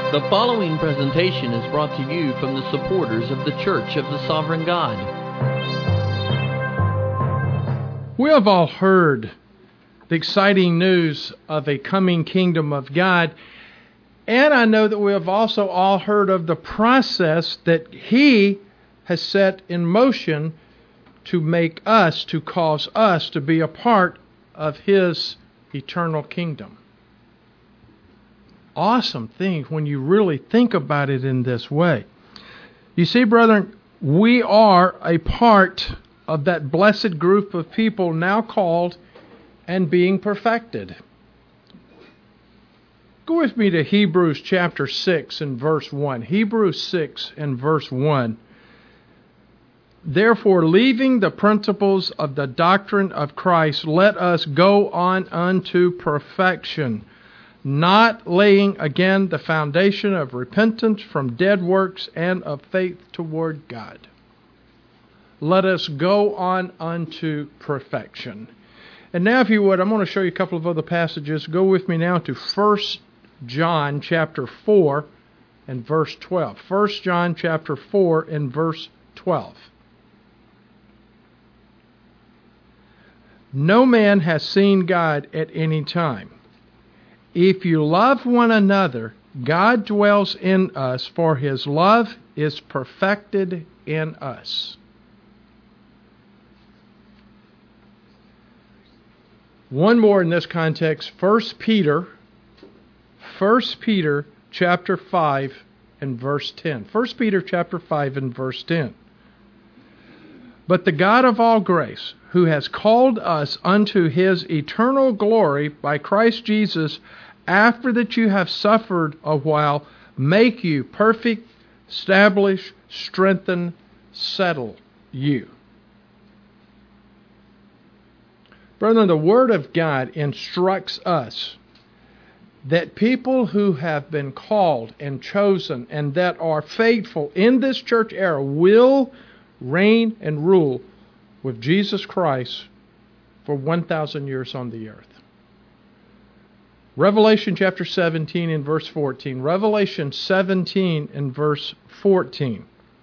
The following presentation is brought to you from the supporters of the Church of the Sovereign God. We have all heard the exciting news of a coming kingdom of God, and I know that we have also all heard of the process that He has set in motion to make us, to cause us to be a part of His eternal kingdom. Awesome thing when you really think about it in this way. You see, brethren, we are a part of that blessed group of people now called and being perfected. Go with me to Hebrews chapter 6 and verse 1. Hebrews 6 and verse 1. Therefore, leaving the principles of the doctrine of Christ, let us go on unto perfection, not laying again the foundation of repentance from dead works and of faith toward God. Let us go on unto perfection. And now, if you would, I'm going to show you a couple of other passages. Go with me now to 1 John chapter 4 and verse 12. 1 John chapter 4 and verse 12. No man has seen God at any time. If you love one another, God dwells in us, for His love is perfected in us. One more in this context, 1 Peter chapter 5 and verse 10. 1 Peter chapter 5 and verse 10. But the God of all grace, who has called us unto His eternal glory by Christ Jesus, after that you have suffered a while, make you perfect, establish, strengthen, settle you. Brethren, the Word of God instructs us that people who have been called and chosen and that are faithful in this church era will reign and rule with Jesus Christ for 1,000 years on the earth. Revelation chapter 17 and verse 14. Revelation 17 and verse 14.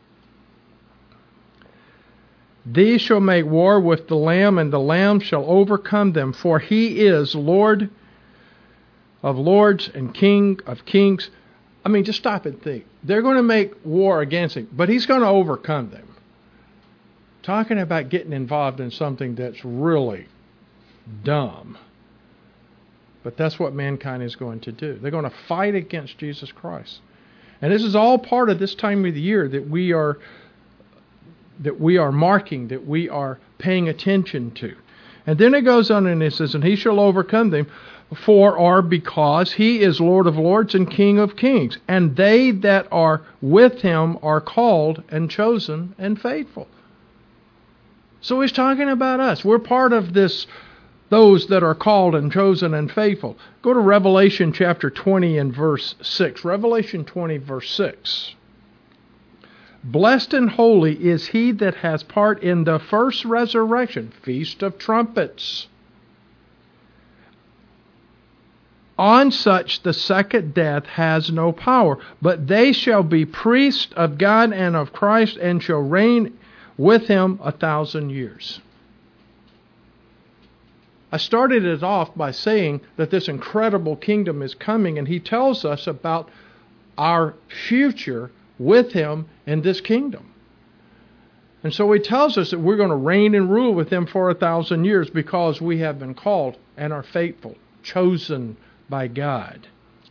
These shall make war with the Lamb, and the Lamb shall overcome them, for He is Lord of lords and King of kings. I mean, just stop and think. They're going to make war against Him, but He's going to overcome them. Talking about getting involved in something that's really dumb. But that's what mankind is going to do. They're going to fight against Jesus Christ. And this is all part of this time of the year that we are marking, that we are paying attention to. And then it goes on and it says, and He shall overcome them, because He is Lord of lords and King of kings. And they that are with Him are called and chosen and faithful. So He's talking about us. We're part of this, those that are called and chosen and faithful. Go to Revelation chapter 20 and verse 6. Revelation 20 verse 6. Blessed and holy is he that has part in the first resurrection, feast of trumpets. On such the second death has no power, but they shall be priests of God and of Christ, and shall reign with Him 1,000 years. I started it off by saying that this incredible kingdom is coming, and He tells us about our future with Him in this kingdom. And so He tells us that we're going to reign and rule with Him for 1,000 years because we have been called and are faithful, chosen by God.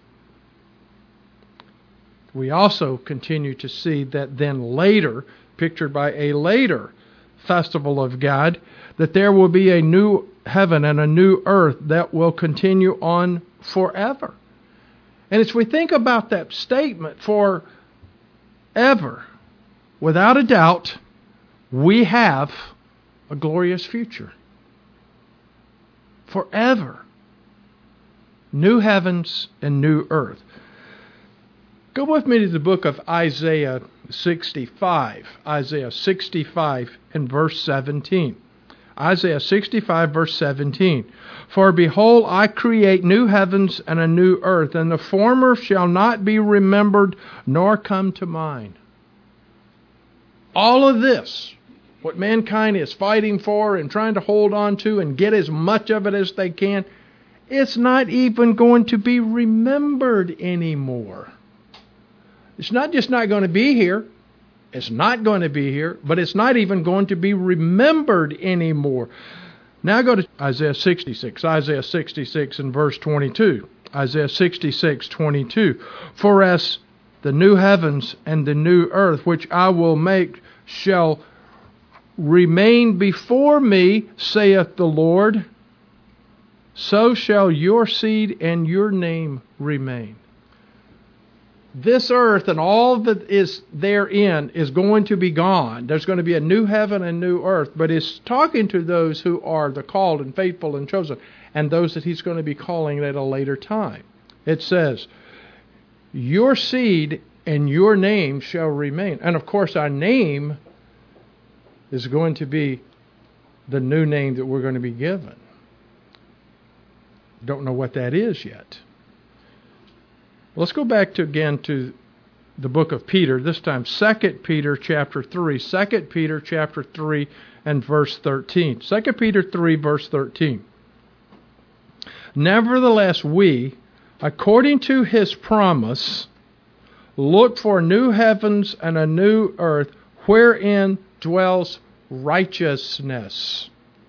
We also continue to see that then later, pictured by a later festival of God, that there will be a new heaven and a new earth that will continue on forever. And as we think about that statement, forever, without a doubt, we have a glorious future. Forever. New heavens and new earth. Go with me to the book of Isaiah 65. Isaiah 65 and verse 17. Isaiah 65, verse 17. For behold, I create new heavens and a new earth, and the former shall not be remembered, nor come to mind. All of this, what mankind is fighting for and trying to hold on to and get as much of it as they can, it's not even going to be remembered anymore. It's not just not going to be here. It's not going to be here, but it's not even going to be remembered anymore. Now go to Isaiah 66. Isaiah 66 and verse 22. Isaiah 66, 22. For as the new heavens and the new earth, which I will make, shall remain before me, saith the Lord, so shall your seed and your name remain. This earth and all that is therein is going to be gone. There's going to be a new heaven and new earth. But it's talking to those who are the called and faithful and chosen, and those that he's going to be calling at a later time. It says, your seed and your name shall remain. And of course, our name is going to be the new name that we're going to be given. Don't know what that is yet. Let's go back again to the book of Peter, this time 2 Peter chapter 3. 2 Peter chapter 3 and verse 13. 2 Peter 3 verse 13. Nevertheless we, according to his promise, look for new heavens and a new earth, wherein dwells righteousness.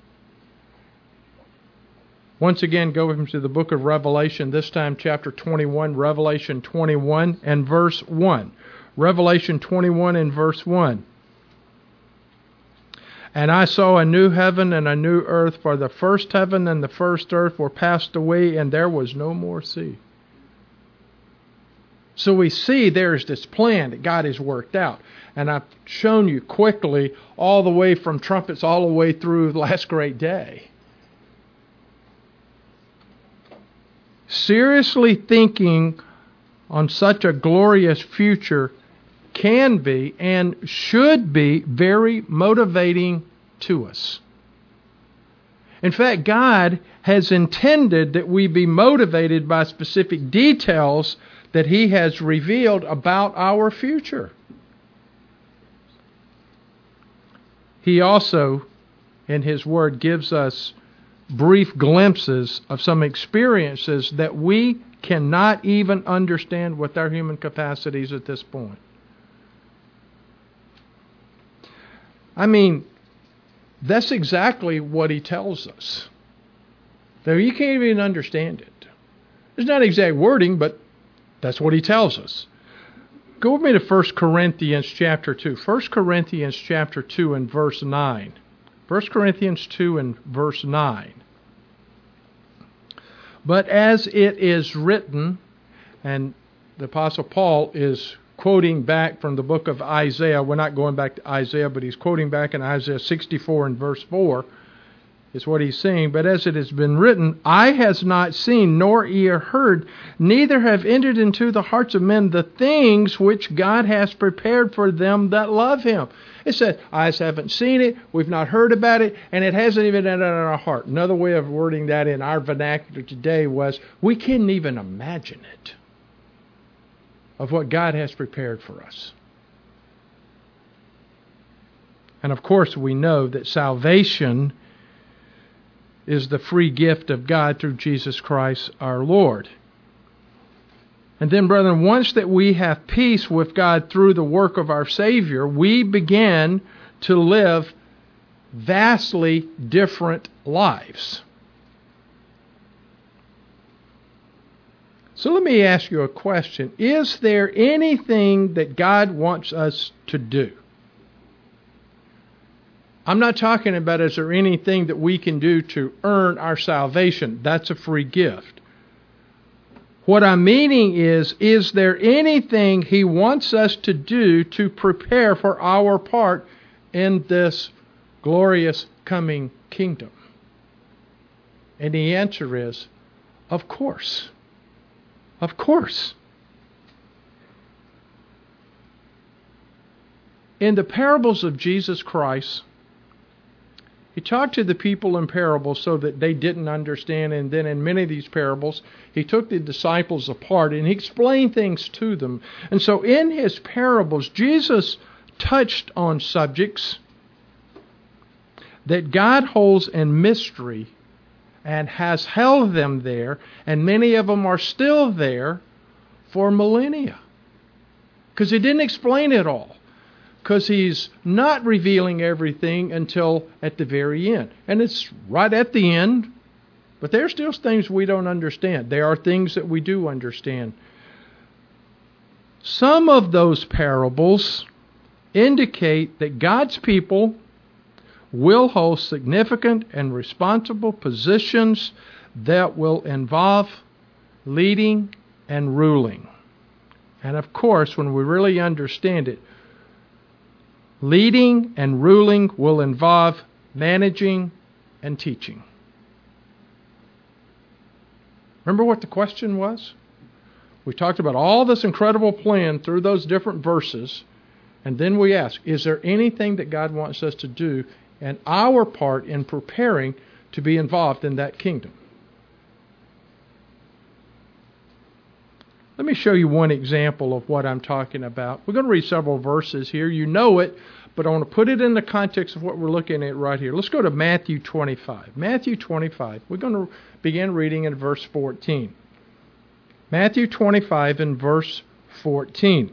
Once again, go with me to the book of Revelation, this time chapter 21, Revelation 21 and verse 1. Revelation 21 and verse 1. And I saw a new heaven and a new earth, for the first heaven and the first earth were passed away, and there was no more sea. So we see there's this plan that God has worked out. And I've shown you quickly all the way from trumpets all the way through the last great day. Seriously thinking on such a glorious future can be and should be very motivating to us. In fact, God has intended that we be motivated by specific details that He has revealed about our future. He also, in His Word, gives us brief glimpses of some experiences that we cannot even understand with our human capacities at this point. I mean, that's exactly what he tells us. Though you can't even understand it. It's not exact wording, but that's what he tells us. Go with me to 1 Corinthians chapter 2. 1 Corinthians chapter 2 and verse 9. 1 Corinthians 2 and verse 9. But as it is written, and the Apostle Paul is quoting back from the book of Isaiah. We're not going back to Isaiah, but he's quoting back in Isaiah 64 and verse 4 is what he's saying. But as it has been written, eye has not seen, nor ear heard, neither have entered into the hearts of men the things which God has prepared for them that love Him. It said, eyes haven't seen it, we've not heard about it, and it hasn't even entered in our heart. Another way of wording that in our vernacular today was, we couldn't even imagine it, of what God has prepared for us. And of course we know that salvation is the free gift of God through Jesus Christ our Lord. And then, brethren, once that we have peace with God through the work of our Savior, we begin to live vastly different lives. So let me ask you a question. Is there anything that God wants us to do? I'm not talking about is there anything that we can do to earn our salvation. That's a free gift. What I'm meaning is there anything He wants us to do to prepare for our part in this glorious coming kingdom? And the answer is, of course. Of course. In the parables of Jesus Christ, He talked to the people in parables so that they didn't understand, and then in many of these parables, he took the disciples apart and he explained things to them. And so in his parables, Jesus touched on subjects that God holds in mystery and has held them there, and many of them are still there for millennia. Because he didn't explain it all. Because he's not revealing everything until at the very end. And it's right at the end, but there's still things we don't understand. There are things that we do understand. Some of those parables indicate that God's people will hold significant and responsible positions that will involve leading and ruling. And of course, when we really understand it, leading and ruling will involve managing and teaching. Remember what the question was? We talked about all this incredible plan through those different verses, and then we ask, is there anything that God wants us to do and our part in preparing to be involved in that kingdom? Let me show you one example of what I'm talking about. We're going to read several verses here. You know it, but I want to put it in the context of what we're looking at right here. Let's go to Matthew 25. Matthew 25. We're going to begin reading in verse 14. Matthew 25 and verse 14.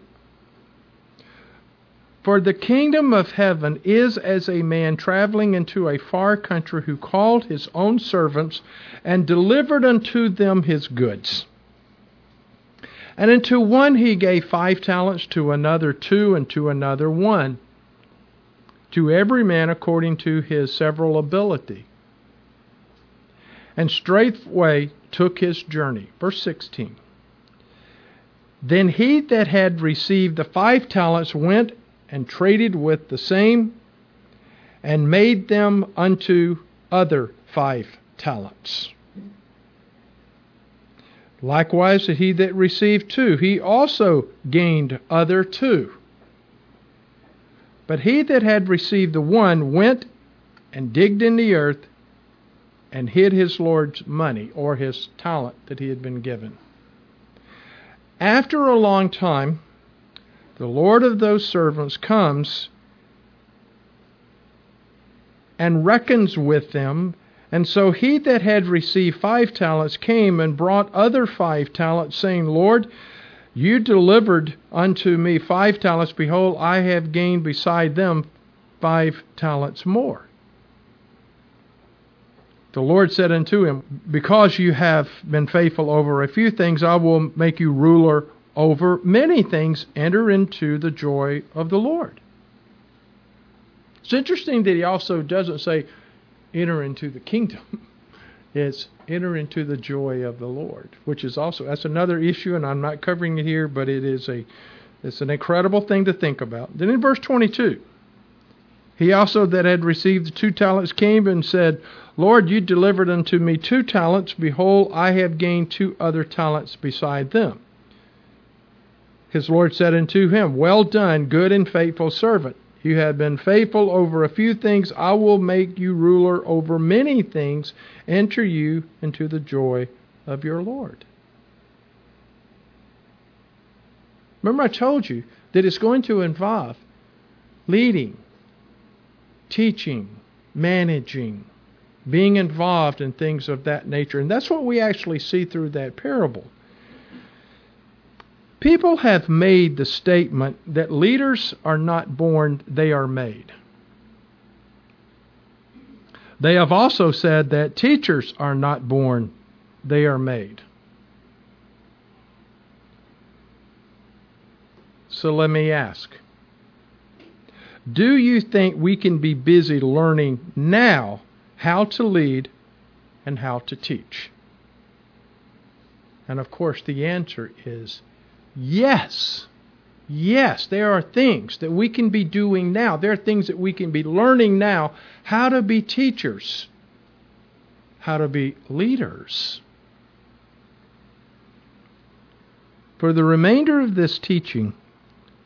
For the kingdom of heaven is as a man traveling into a far country who called his own servants and delivered unto them his goods. And unto one he gave 5 talents, to another 2, and to another 1, to every man according to his several ability. And straightway took his journey. Verse 16. Then he that had received the 5 talents went and traded with the same, and made them unto other 5 talents. Likewise, he that received 2, he also gained other 2. But he that had received the 1 went and digged in the earth and hid his Lord's money, or his talent that he had been given. After a long time, the Lord of those servants comes and reckons with them. And so he that had received 5 talents came and brought other 5 talents, saying, Lord, you delivered unto me 5 talents. Behold, I have gained beside them 5 talents more. The Lord said unto him, because you have been faithful over a few things, I will make you ruler over many things. Enter into the joy of the Lord. It's interesting that he also doesn't say, enter into the kingdom. It's enter into the joy of the Lord, which is also, that's another issue, and I'm not covering it here, but it's an incredible thing to think about. Then in verse 22, he also that had received the 2 talents came and said, Lord, you delivered unto me 2 talents. Behold, I have gained 2 other talents beside them. His Lord said unto him, well done, good and faithful servant. You have been faithful over a few things. I will make you ruler over many things. Enter you into the joy of your Lord. Remember, I told you that it's going to involve leading, teaching, managing, being involved in things of that nature. And that's what we actually see through that parable. People have made the statement that leaders are not born, they are made. They have also said that teachers are not born, they are made. So let me ask, do you think we can be busy learning now how to lead and how to teach? And of course the answer is yes. Yes, there are things that we can be doing now. There are things that we can be learning now. How to be teachers. How to be leaders. For the remainder of this teaching,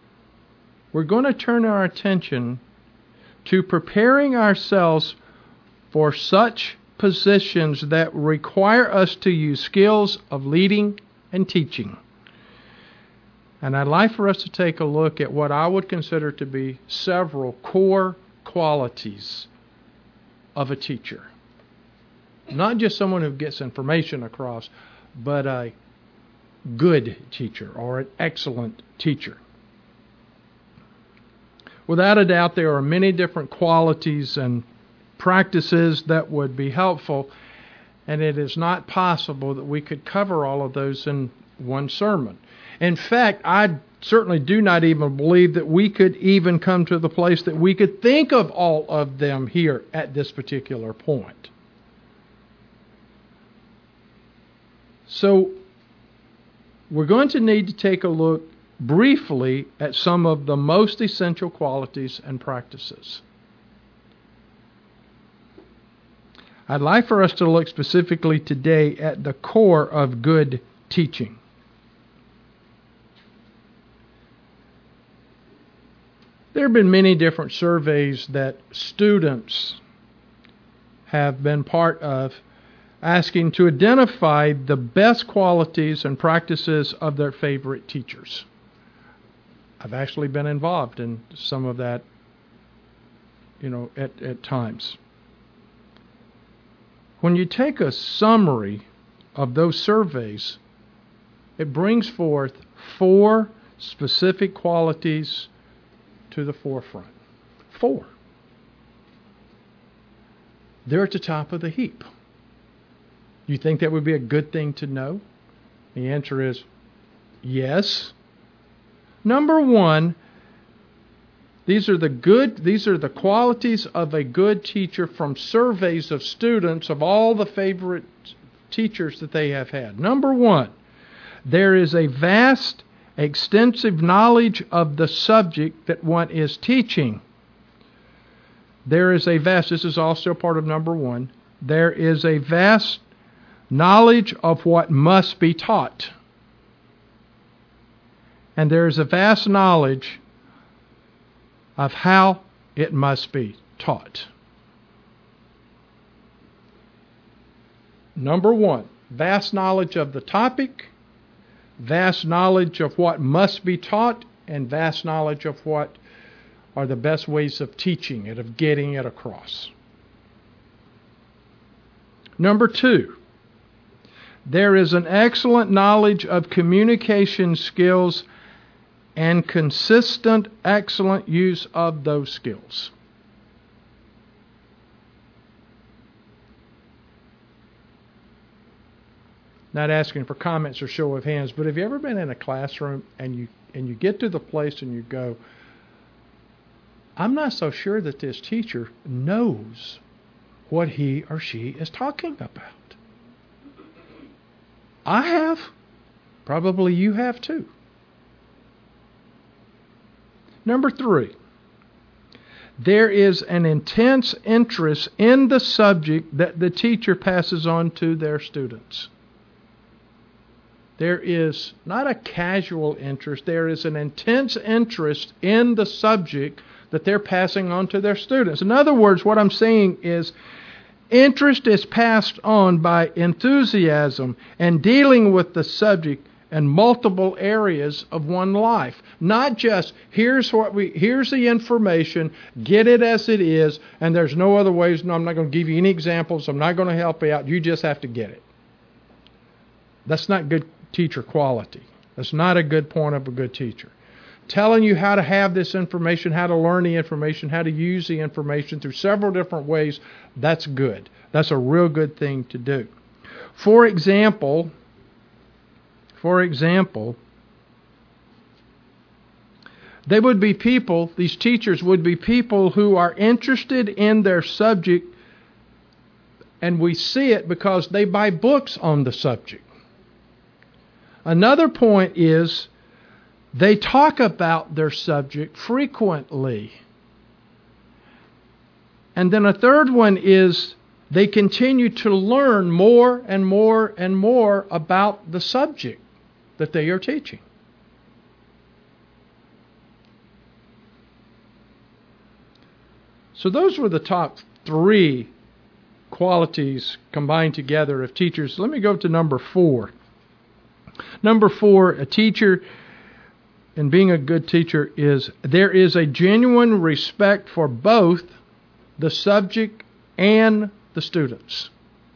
we're going to turn our attention to preparing ourselves for such positions that require us to use skills of leading and teaching. And I'd like for us to take a look at what I would consider to be several core qualities of a teacher. Not just someone who gets information across, but a good teacher or an excellent teacher. Without a doubt, there are many different qualities and practices that would be helpful, and it is not possible that we could cover all of those in one sermon. In fact, I certainly do not even believe that we could even come to the place that we could think of all of them here at this particular point. So, we're going to need to take a look briefly at some of the most essential qualities and practices. I'd like for us to look specifically today at the core of good teaching. There have been many different surveys that students have been part of, asking to identify the best qualities and practices of their favorite teachers. I've actually been involved in some of that, at times. When you take a summary of those surveys, it brings forth 4 specific qualities to the forefront. 4. They're at the top of the heap. You think that would be a good thing to know? The answer is yes. Number 1, these are the qualities of a good teacher from surveys of students of all the favorite teachers that they have had. Number 1, there is a vast, extensive knowledge of the subject that one is teaching. This is also part of number 1, there is a vast knowledge of what must be taught. And there is a vast knowledge of how it must be taught. Number 1, vast knowledge of the topic, vast knowledge of what must be taught, and vast knowledge of what are the best ways of teaching it, of getting it across. Number 2, there is an excellent knowledge of communication skills and consistent, excellent use of those skills. Not asking for comments or show of hands, but have you ever been in a classroom and you get to the place and you go, I'm not so sure that this teacher knows what he or she is talking about. I have. Probably you have too. Number 3, there is an intense interest in the subject that the teacher passes on to their students. There is not a casual interest, there is an intense interest in the subject that they're passing on to their students. In other words, what I'm saying is interest is passed on by enthusiasm and dealing with the subject in multiple areas of one life. Not just, here's the information, get it as it is, and there's no other ways. No, I'm not going to give you any examples. I'm not going to help you out. You just have to get it. That's not good teacher quality. That's not a good point of a good teacher. Telling you how to have this information, how to learn the information, how to use the information through several different ways, that's good. That's a real good thing to do. For example, these teachers would be people who are interested in their subject, and we see it because they buy books on the subject. Another point is they talk about their subject frequently. And then a third one is they continue to learn more and more and more about the subject that they are teaching. So those were the top 3 qualities combined together of teachers. Let me go to number 4. Number 4, a teacher and being a good teacher is there is a genuine respect for both the subject and the students.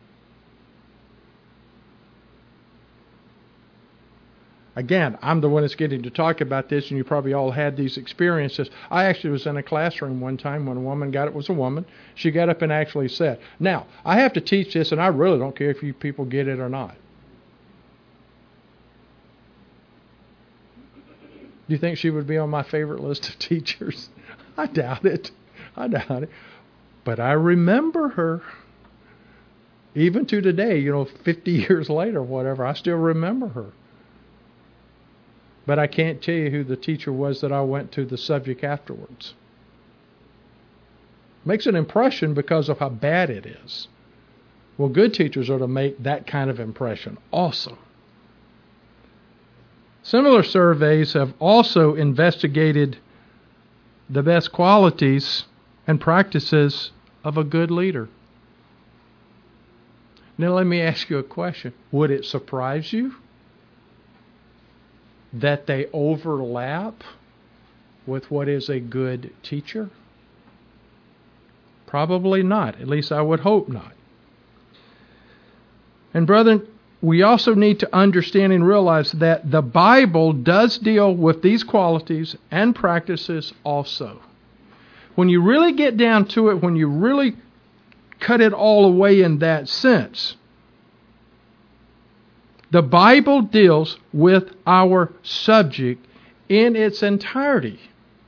Again, I'm the one that's getting to talk about this, and you probably all had these experiences. I actually was in a classroom one time when a woman got, it was a woman, she got up and actually said, now, I have to teach this, and I really don't care if you people get it or not. Do you think she would be on my favorite list of teachers? I doubt it. But I remember her. Even to today, 50 years later, whatever, I still remember her. But I can't tell you who the teacher was that I went to the subject afterwards. Makes an impression because of how bad it is. Well, good teachers are to make that kind of impression also. Similar surveys have also investigated the best qualities and practices of a good leader. Now let me ask you a question. Would it surprise you that they overlap with what is a good teacher? Probably not. At least I would hope not. And brethren, we also need to understand and realize that the Bible does deal with these qualities and practices also. When you really get down to it, when you really cut it all away in that sense, the Bible deals with our subject in its entirety.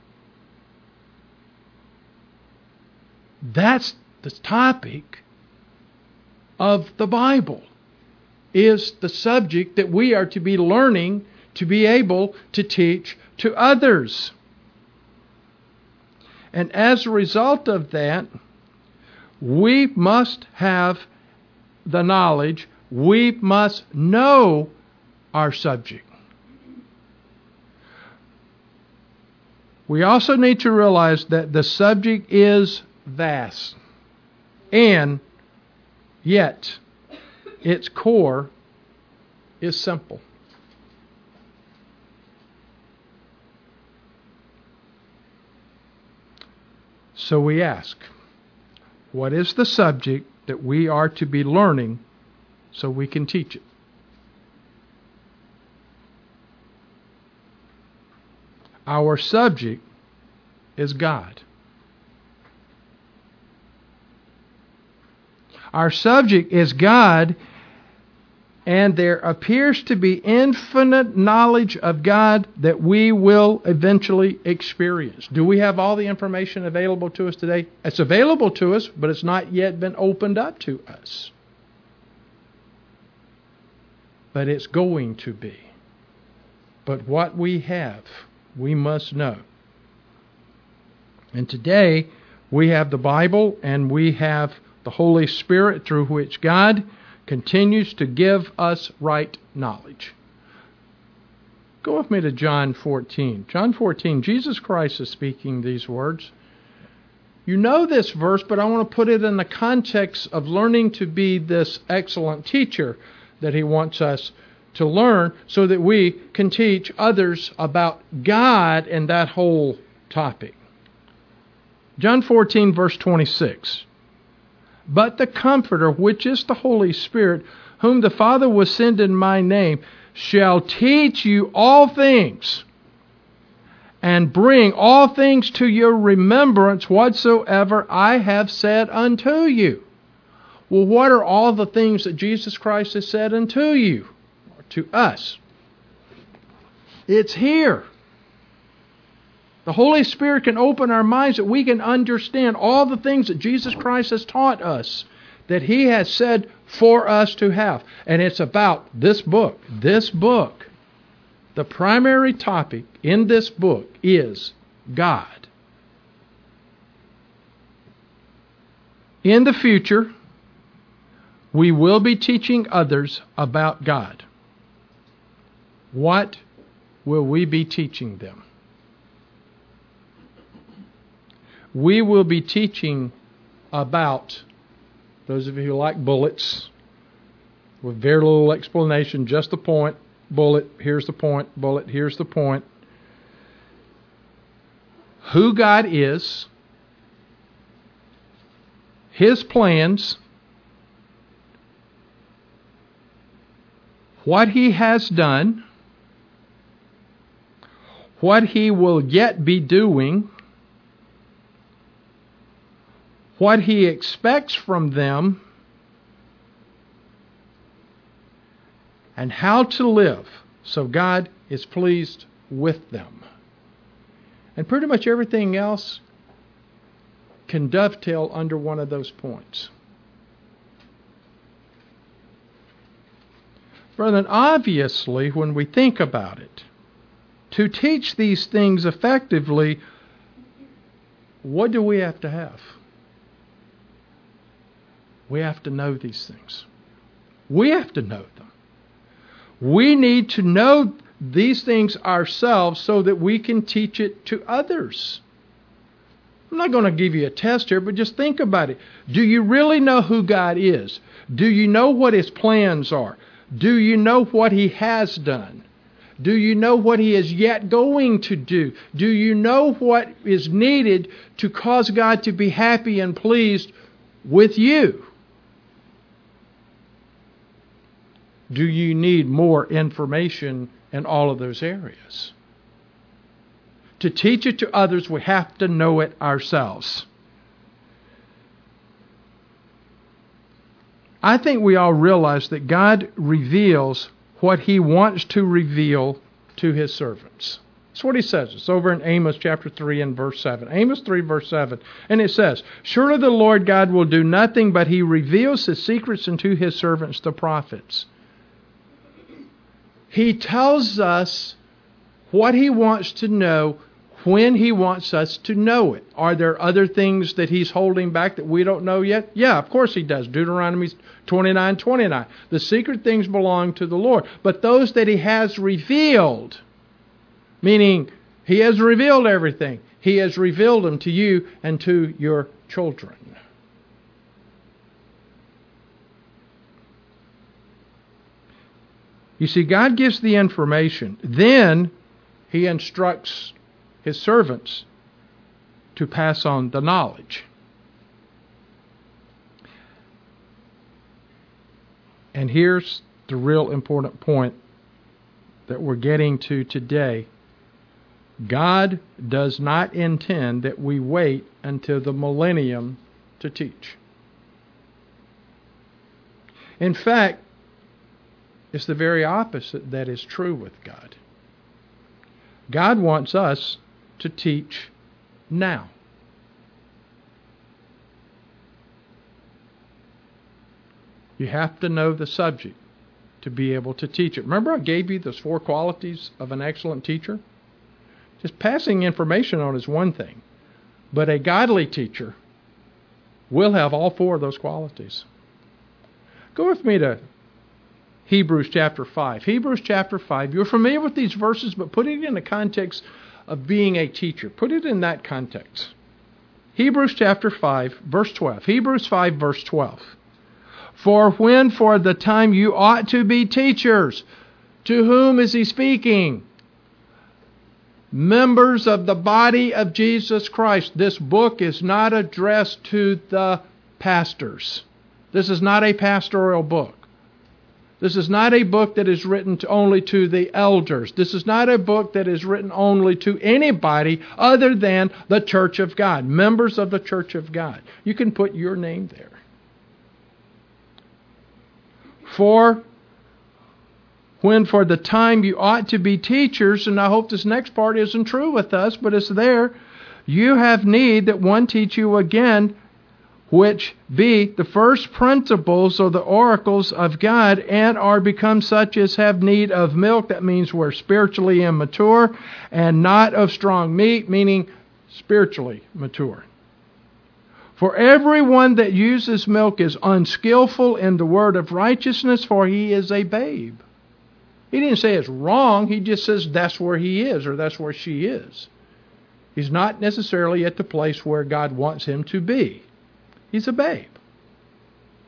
That's the topic of the Bible, is the subject that we are to be learning to be able to teach to others. And as a result of that, we must have the knowledge, we must know our subject. We also need to realize that the subject is vast, and yet its core is simple. So we ask, what is the subject that we are to be learning so we can teach it? Our subject is God. Our subject is God, and there appears to be infinite knowledge of God that we will eventually experience. Do we have all the information available to us today? It's available to us, but it's not yet been opened up to us. But it's going to be. But what we have, we must know. And today, we have the Bible, and we have the Holy Spirit through which God continues to give us right knowledge. Go with me to John 14. John 14, Jesus Christ is speaking these words. You know this verse, but I want to put it in the context of learning to be this excellent teacher that He wants us to learn so that we can teach others about God and that whole topic. John 14, verse 26. But the Comforter, which is the Holy Spirit, whom the Father will send in my name, shall teach you all things, and bring all things to your remembrance whatsoever I have said unto you. Well, what are all the things that Jesus Christ has said unto you, or to us? It's here. The Holy Spirit can open our minds that we can understand all the things that Jesus Christ has taught us, that He has said for us to have. And it's about this book. This book. The primary topic in this book is God. In the future, we will be teaching others about God. What will we be teaching them? We will be teaching about Those of you who like bullets, with very little explanation, just the point, bullet, here's the point, bullet, here's the point. Who God is, His plans, what He has done, what He will yet be doing, what He expects from them, and how to live so God is pleased with them. And pretty much everything else can dovetail under one of those points. Brethren, obviously, when we think about it, to teach these things effectively, what do we have to have? We have to know these things. We have to know them. We need to know these things ourselves so that we can teach it to others. I'm not going to give you a test here, but just think about it. Do you really know who God is? Do you know what His plans are? Do you know what He has done? Do you know what He is yet going to do? Do you know what is needed to cause God to be happy and pleased with you? Do you need more information in all of those areas? To teach it to others, we have to know it ourselves. I think we all realize that God reveals what He wants to reveal to His servants. That's what He says. It's over in Amos chapter 3 and verse 7. Amos 3 verse 7. And it says, "Surely the Lord God will do nothing, but He reveals His secrets unto His servants, the prophets." He tells us what He wants to know when He wants us to know it. Are there other things that He's holding back that we don't know yet? Yeah, of course He does. Deuteronomy 29:29. The secret things belong to the Lord. But those that He has revealed, meaning He has revealed everything, He has revealed them to you and to your children. You see, God gives the information. Then He instructs His servants to pass on the knowledge. And here's the real important point that we're getting to today. God does not intend that we wait until the millennium to teach. In fact, it's the very opposite that is true with God. God wants us to teach now. You have to know the subject to be able to teach it. Remember I gave you those 4 qualities of an excellent teacher? Just passing information on is one thing, but a godly teacher will have all 4 of those qualities. Go with me to Hebrews chapter 5. Hebrews chapter 5. You're familiar with these verses, but put it in the context of being a teacher. Put it in that context. Hebrews chapter 5, verse 12. Hebrews 5, verse 12. For when for the time you ought to be teachers, to whom is he speaking? Members of the body of Jesus Christ. This book is not addressed to the pastors. This is not a pastoral book. This is not a book that is written only to the elders. This is not a book that is written only to anybody other than the church of God, members of the church of God. You can put your name there. For when for the time you ought to be teachers, and I hope this next part isn't true with us, but it's there, you have need that one teach you again, which be the first principles or the oracles of God, and are become such as have need of milk. That means we're spiritually immature, and not of strong meat, meaning spiritually mature. For everyone that uses milk is unskillful in the word of righteousness, for he is a babe. He didn't say it's wrong, he just says that's where he is, or that's where she is. He's not necessarily at the place where God wants him to be. He's a babe.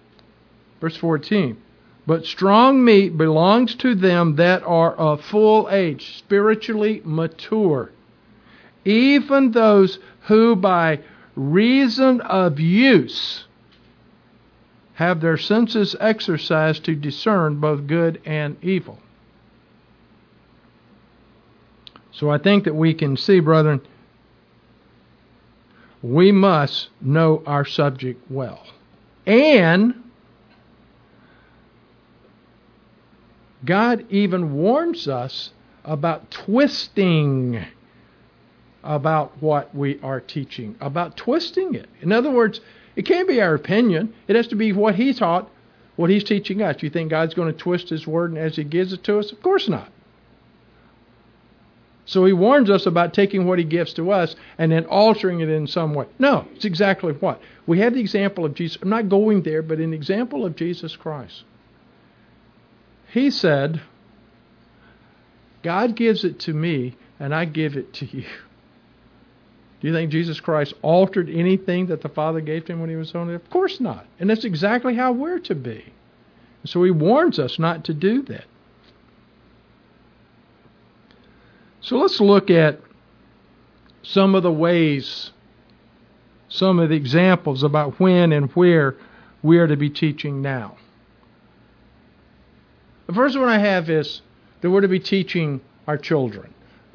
Verse 14. But strong meat belongs to them that are of full age, spiritually mature, even those who by reason of use have their senses exercised to discern both good and evil. So I think that we can see, brethren, we must know our subject well. And God even warns us about twisting about what we are teaching, about twisting it. In other words, it can't be our opinion. It has to be what He taught, what He's teaching us. You think God's going to twist His Word as He gives it to us? Of course not. So He warns us about taking what He gives to us and then altering it in some way. No, it's exactly what? We have the example of Jesus. I'm not going there, but an example of Jesus Christ. He said, God gives it to me and I give it to you. Do you think Jesus Christ altered anything that the Father gave to Him when He was on earth? Of course not. And that's exactly how we're to be. So He warns us not to do that. So let's look at some of the ways, some of the examples about when and where we are to be teaching now. The first one I have is that we're to be teaching our children.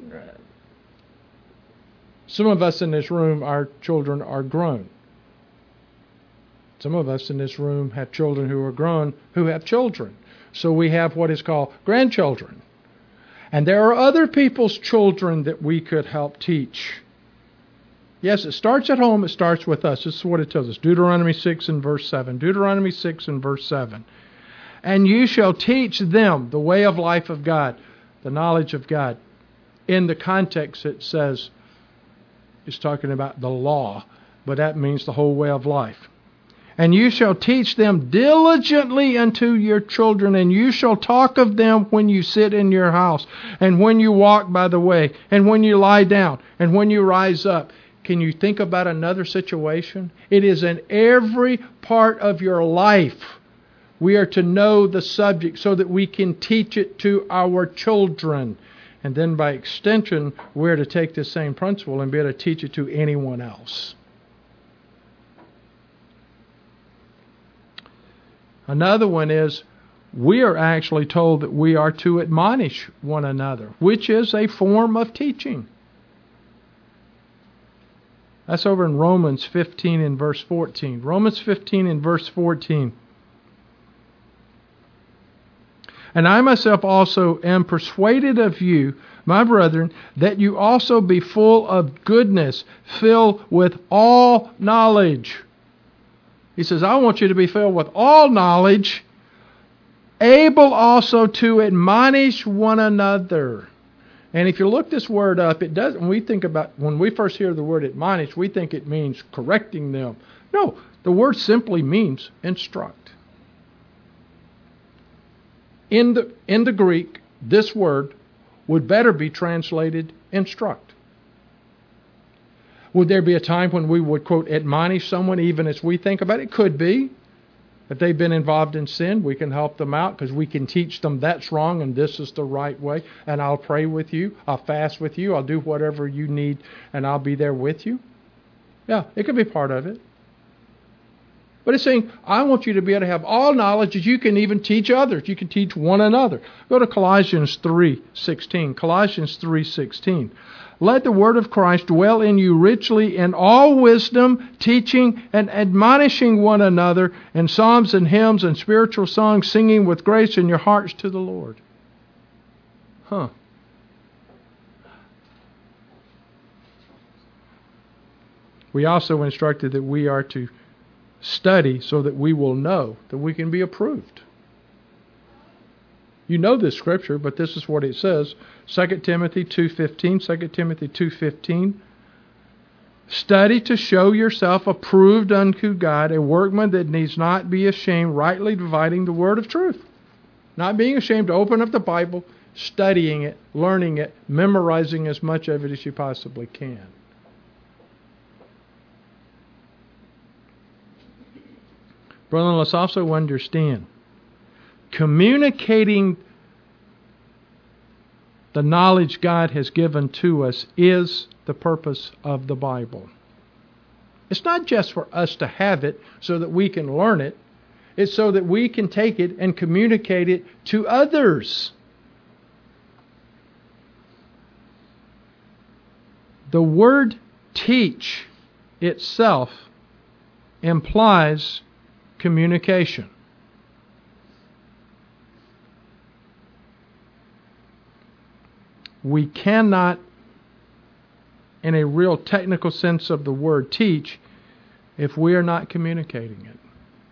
Some of us in this room, our children are grown. Some of us in this room have children who are grown who have children. So we have what is called grandchildren. And there are other people's children that we could help teach. Yes, it starts at home. It starts with us. This is what it tells us. Deuteronomy 6 and verse 7. Deuteronomy 6 and verse 7. And you shall teach them the way of life of God, the knowledge of God. In the context it says, it's talking about the law, but that means the whole way of life. And you shall teach them diligently unto your children, and you shall talk of them when you sit in your house, and when you walk by the way, and when you lie down, and when you rise up. Can you think about another situation? It is in every part of your life. We are to know the subject so that we can teach it to our children. And then by extension, we're to take this same principle and be able to teach it to anyone else. Another one is we are actually told that we are to admonish one another, which is a form of teaching. That's over in Romans 15 and verse 14. Romans 15 and verse 14. And I myself also am persuaded of you, my brethren, that you also be full of goodness, filled with all knowledge. He says, I want you to be filled with all knowledge, able also to admonish one another. And if you look this word up, it does. When we first hear the word admonish, we think it means correcting them. No, the word simply means instruct. In the Greek, this word would better be translated instruct. Would there be a time when we would, quote, admonish someone even as we think about it? It could be. If they've been involved in sin, we can help them out because we can teach them that's wrong and this is the right way. And I'll pray with you. I'll fast with you. I'll do whatever you need and I'll be there with you. Yeah, it could be part of it. But it's saying, I want you to be able to have all knowledge that you can even teach others. You can teach one another. Go to Colossians 3:16. Colossians 3:16. Let the word of Christ dwell in you richly in all wisdom, teaching and admonishing one another in psalms and hymns and spiritual songs, singing with grace in your hearts to the Lord. We also instructed that we are to study so that we will know that we can be approved. You know this scripture, but this is what it says. 2 Timothy 2:15. 2 Timothy 2:15. Study to show yourself approved unto God, a workman that needs not be ashamed, rightly dividing the word of truth. Not being ashamed to open up the Bible, studying it, learning it, memorizing as much of it as you possibly can. Brethren, let's also understand, communicating the knowledge God has given to us is the purpose of the Bible. It's not just for us to have it so that we can learn it. It's so that we can take it and communicate it to others. The word teach itself implies communication. We cannot, in a real technical sense of the word teach, if we are not communicating it.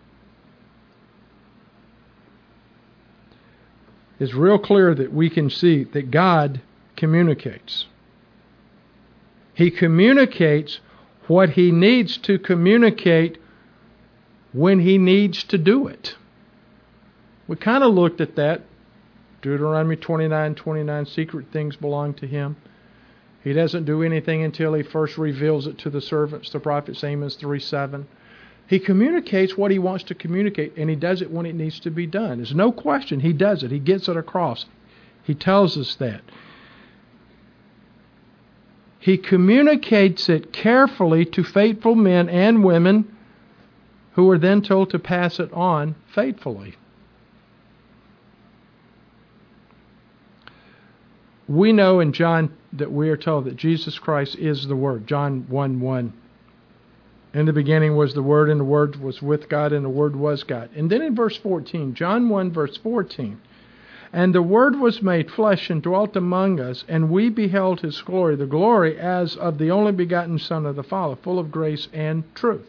It's real clear that we can see that God communicates. He communicates what He needs to communicate when He needs to do it. We kind of looked at that. Deuteronomy 29:29, secret things belong to Him. He doesn't do anything until He first reveals it to the servants, the prophets, Amos 3:7. He communicates what He wants to communicate, and He does it when it needs to be done. There's no question He does it. He gets it across. He tells us that. He communicates it carefully to faithful men and women who are then told to pass it on faithfully. We know in John that we are told that Jesus Christ is the Word. John 1:1. In the beginning was the Word, and the Word was with God, and the Word was God. And then in verse 14, John 1 verse 14, and the Word was made flesh and dwelt among us, and we beheld His glory, the glory as of the only begotten Son of the Father, full of grace and truth.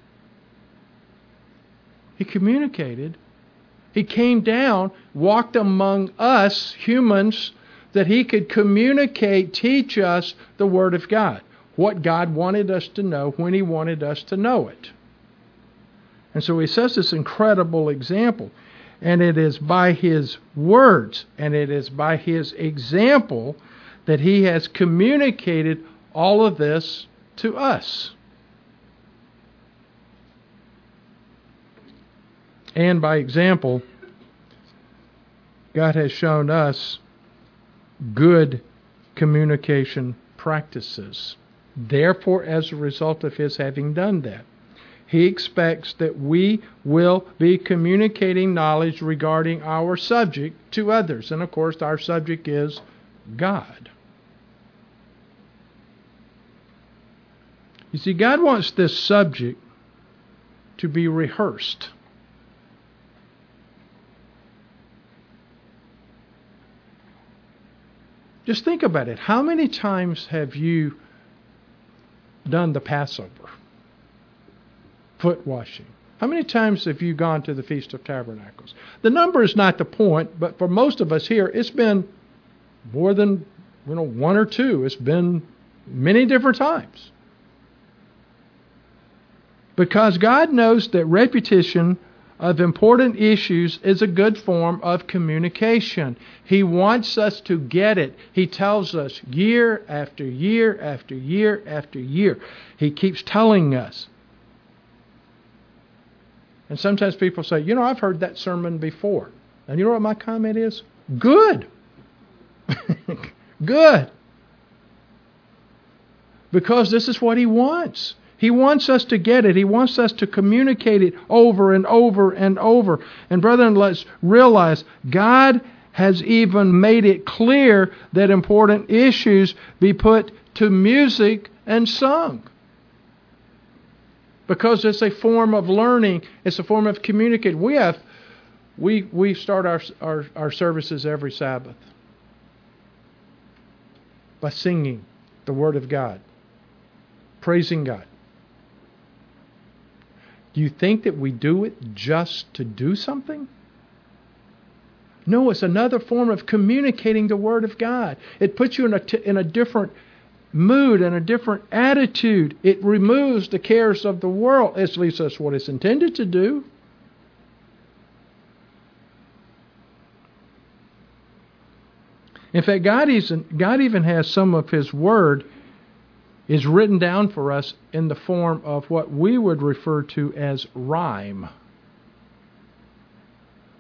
He communicated. He came down, walked among us, humans, that He could communicate, teach us the Word of God. What God wanted us to know when He wanted us to know it. And so He sets this incredible example. And it is by His words and it is by His example that He has communicated all of this to us. And by example, God has shown us good communication practices. Therefore, as a result of His having done that, He expects that we will be communicating knowledge regarding our subject to others. And of course, our subject is God. You see, God wants this subject to be rehearsed. Just think about it. How many times have you done the Passover? Foot washing. How many times have you gone to the Feast of Tabernacles? The number is not the point, but for most of us here, it's been more than one or two. It's been many different times. Because God knows that repetition of important issues is a good form of communication. He wants us to get it. He tells us year after year after year after year. He keeps telling us. And sometimes people say, I've heard that sermon before. And you know what my comment is? Good. Good. Because this is what He wants. He wants us to get it. He wants us to communicate it over and over and over. And brethren, let's realize God has even made it clear that important issues be put to music and sung. Because it's a form of learning. It's a form of communicating. We start our services every Sabbath by singing the Word of God, praising God. Do you think that we do it just to do something? No, it's another form of communicating the Word of God. It puts you in a different mood and a different attitude. It removes the cares of the world. At least that's what it's intended to do. In fact, God even has some of His Word is written down for us in the form of what we would refer to as rhyme.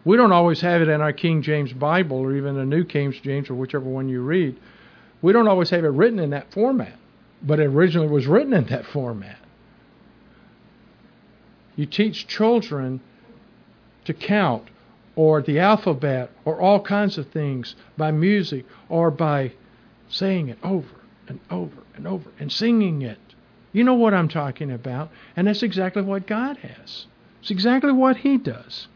We don't always have it in our King James Bible or even the New King James or whichever one you read. We don't always have it written in that format, but it originally was written in that format. You teach children to count or the alphabet or all kinds of things by music or by saying it over and over and over and singing it. You know what I'm talking about. And that's exactly what God has. It's exactly what He does.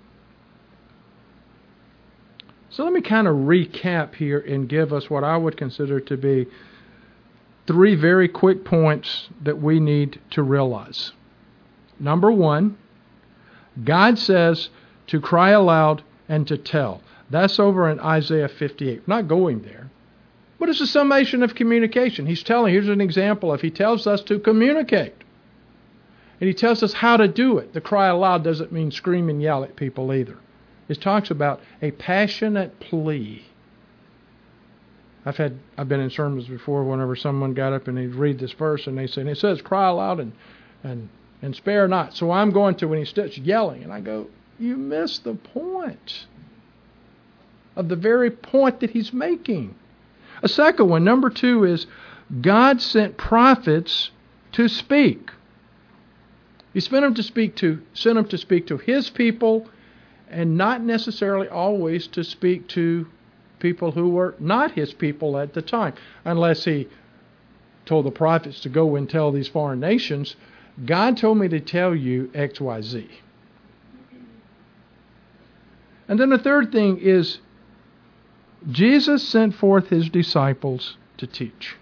So let me kind of recap here and give us what I would consider to be 3 very quick points that we need to realize. Number 1, God says to cry aloud and to tell. That's over in Isaiah 58. I'm not going there. But it's a summation of communication. He's telling, here's an example of, He tells us to communicate. And He tells us how to do it. The cry aloud doesn't mean scream and yell at people either. It talks about a passionate plea. I've been in sermons before whenever someone got up and they'd read this verse and they say, and it says, cry aloud and spare not. So I'm going to, when he starts yelling, and I go, you missed the point of the very point that he's making. A second one, number 2, is God sent prophets to speak. He sent them to speak to His people, and not necessarily always to speak to people who were not His people at the time, unless He told the prophets to go and tell these foreign nations, God told me to tell you X, Y, Z. And then the third thing is Jesus sent forth His disciples to teach.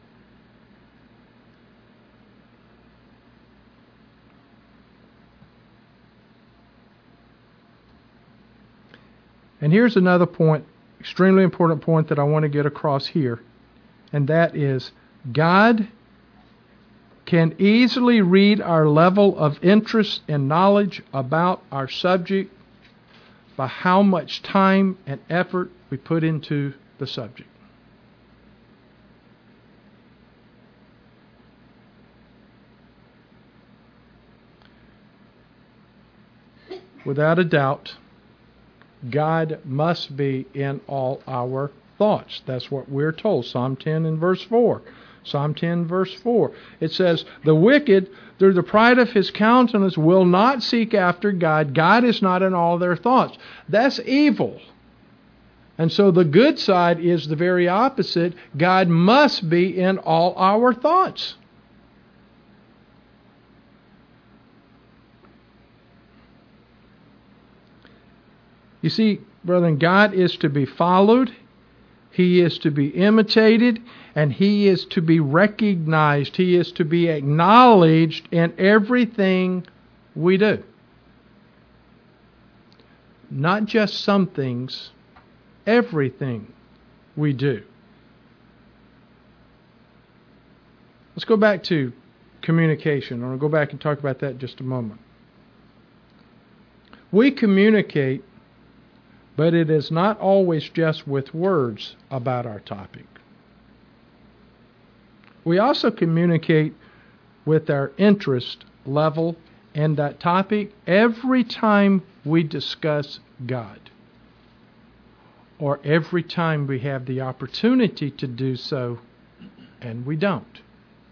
And here's another point, extremely important point that I want to get across here, and that is God can easily read our level of interest and knowledge about our subject by how much time and effort we put into the subject. Without a doubt, God must be in all our thoughts. That's what we're told. Psalm 10 and verse 4. Psalm 10 verse 4. It says, the wicked, through the pride of his countenance, will not seek after God. God is not in all their thoughts. That's evil. And so the good side is the very opposite. God must be in all our thoughts. You see, brethren, God is to be followed, He is to be imitated, and He is to be recognized. He is to be acknowledged in everything we do. Not just some things, everything we do. Let's go back to communication. I'll go back and talk about that in just a moment. We communicate, but it is not always just with words about our topic. We also communicate with our interest level in that topic every time we discuss God, or every time we have the opportunity to do so and we don't.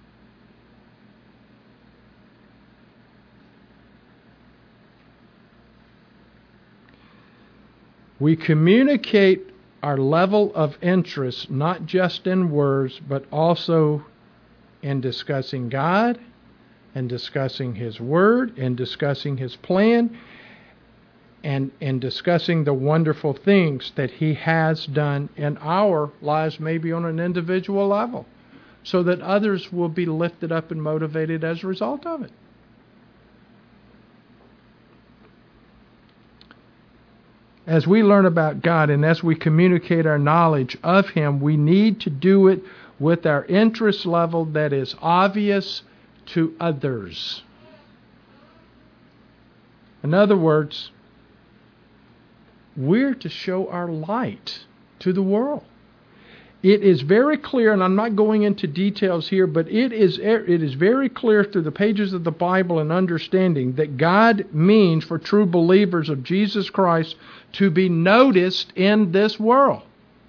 We communicate our level of interest not just in words, but also in discussing God, and discussing His Word, and discussing His plan, and discussing the wonderful things that He has done in our lives, maybe on an individual level, so that others will be lifted up and motivated as a result of it. As we learn about God and as we communicate our knowledge of Him, we need to do it with our interest level that is obvious to others. In other words, we're to show our light to the world. It is very clear, and I'm not going into details here, but it is very clear through the pages of the Bible and understanding that God means for true believers of Jesus Christ to be noticed in this world.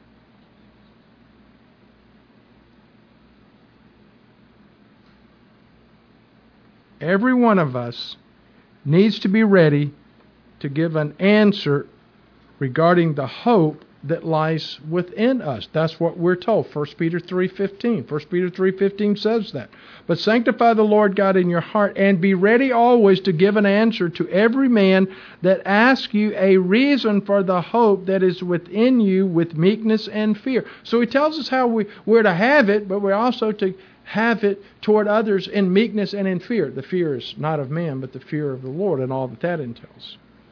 Every one of us needs to be ready to give an answer regarding the hope that lies within us. That's what we're told. 1 Peter 3:15. 1 Peter 3:15 says that. But sanctify the Lord God in your heart, and be ready always to give an answer to every man that asks you a reason for the hope that is within you with meekness and fear. So he tells us how we're to have it, but we're also to have it toward others in meekness and in fear. The fear is not of man, but the fear of the Lord, and all that entails.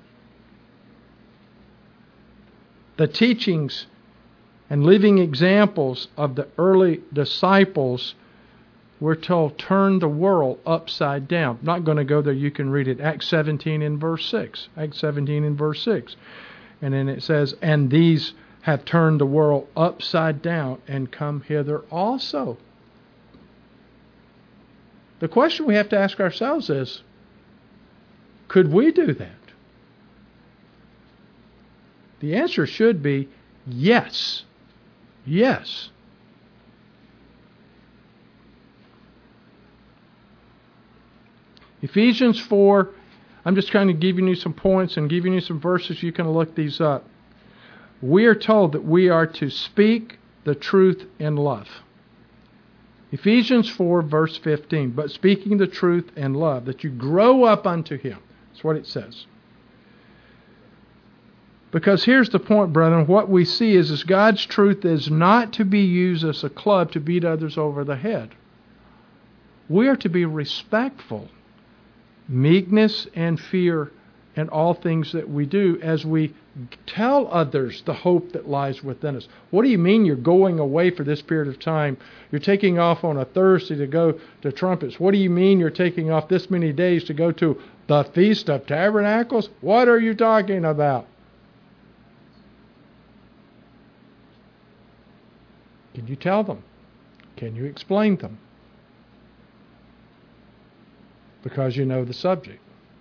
The teachings and living examples of the early disciples, we're told, turn the world upside down. I'm not going to go there. You can read it. Acts 17 in verse 6. Acts 17 in verse 6. And then it says, and these have turned the world upside down and come hither also. The question we have to ask ourselves is, could we do that? The answer should be yes. Yes. Ephesians 4, I'm just kind of giving you some points and giving you some verses. You can look these up. We are told that we are to speak the truth in love. Ephesians 4, verse 15, but speaking the truth in love, that you grow up unto Him. That's what it says. Because here's the point, brethren. What we see is God's truth is not to be used as a club to beat others over the head. We are to be respectful, meekness and fear in all things that we do as we tell others the hope that lies within us. What do you mean you're going away for this period of time? You're taking off on a Thursday to go to Trumpets. What do you mean you're taking off this many days to go to the Feast of Tabernacles? What are you talking about? Can you tell them? Can you explain them? Because you know the subject.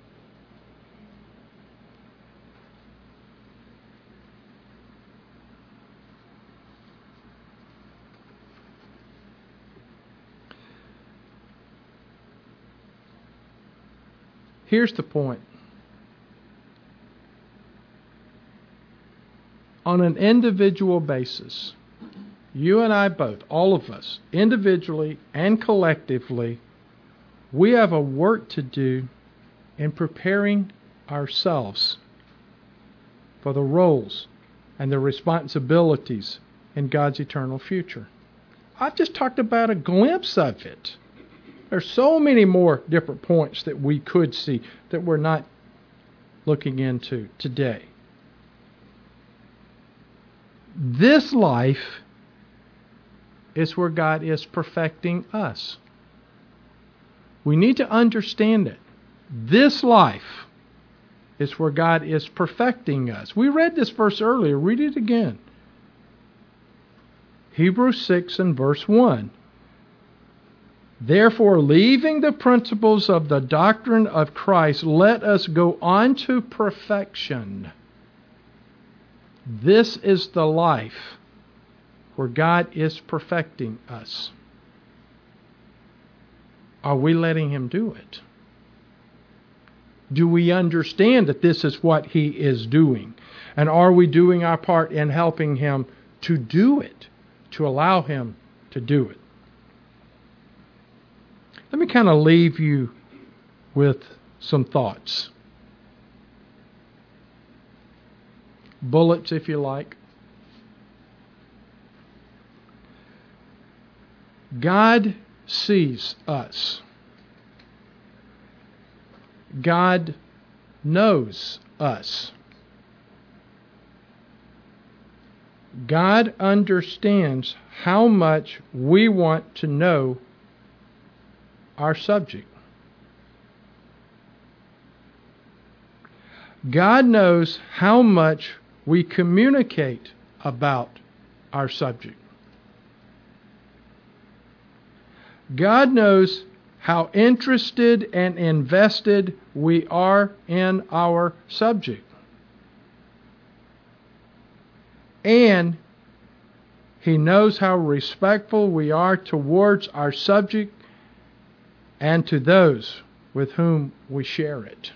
Here's the point. On an individual basis, you and I both, all of us, individually and collectively, we have a work to do in preparing ourselves for the roles and the responsibilities in God's eternal future. I've just talked about a glimpse of it. There's so many more different points that we could see that we're not looking into today. This life is where God is perfecting us. We need to understand it. This life is where God is perfecting us. We read this verse earlier. Read it again. Hebrews 6 and verse 1. Therefore, leaving the principles of the doctrine of Christ, let us go on to perfection. This is the life where God is perfecting us. Are we letting Him do it? Do we understand that this is what He is doing? And are we doing our part in helping Him to do it, to allow Him to do it? Let me kind of leave you with some thoughts. Bullets, if you like. God sees us. God knows us. God understands how much we want to know our subject. God knows how much we communicate about our subject. God knows how interested and invested we are in our subject. And He knows how respectful we are towards our subject and to those with whom we share it.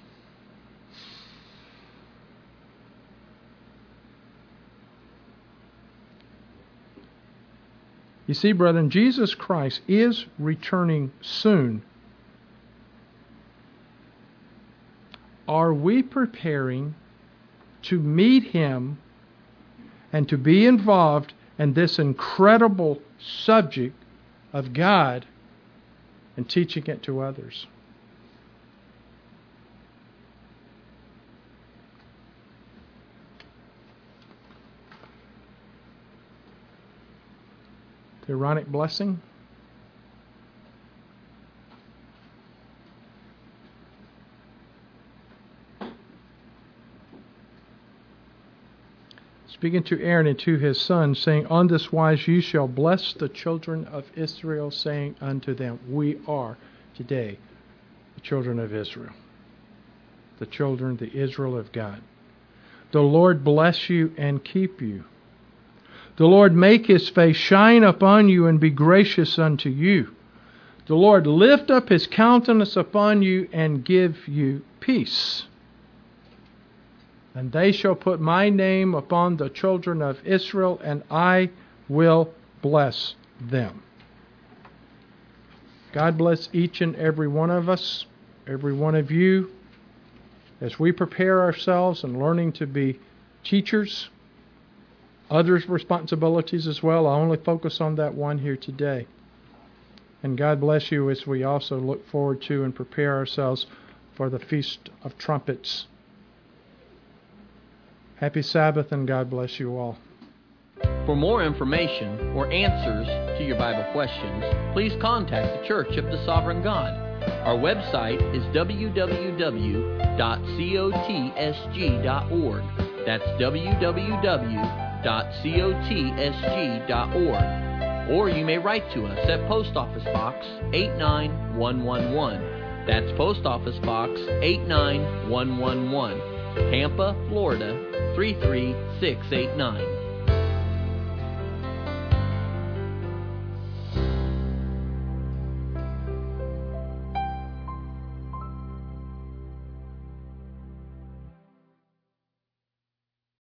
You see, brethren, Jesus Christ is returning soon. Are we preparing to meet Him and to be involved in this incredible subject of God and teaching it to others? The Aaronic blessing. Speaking to Aaron and to his sons, saying, On this wise you shall bless the children of Israel, saying unto them, We are today the children of Israel, the children, the Israel of God. The Lord bless you and keep you. The Lord make His face shine upon you and be gracious unto you. The Lord lift up His countenance upon you and give you peace. And they shall put my name upon the children of Israel, and I will bless them. God bless each and every one of us, every one of you, as we prepare ourselves and learning to be teachers. Others' responsibilities as well. I only focus on that one here today. And God bless you as we also look forward to and prepare ourselves for the Feast of Trumpets. Happy Sabbath, and God bless you all. For more information or answers to your Bible questions, please contact the Church of the Sovereign God. Our website is www.cotsg.org. That's www.cotsg.org. Or you may write to us at Post Office Box 89111. That's Post Office Box 89111, Tampa, Florida 33689.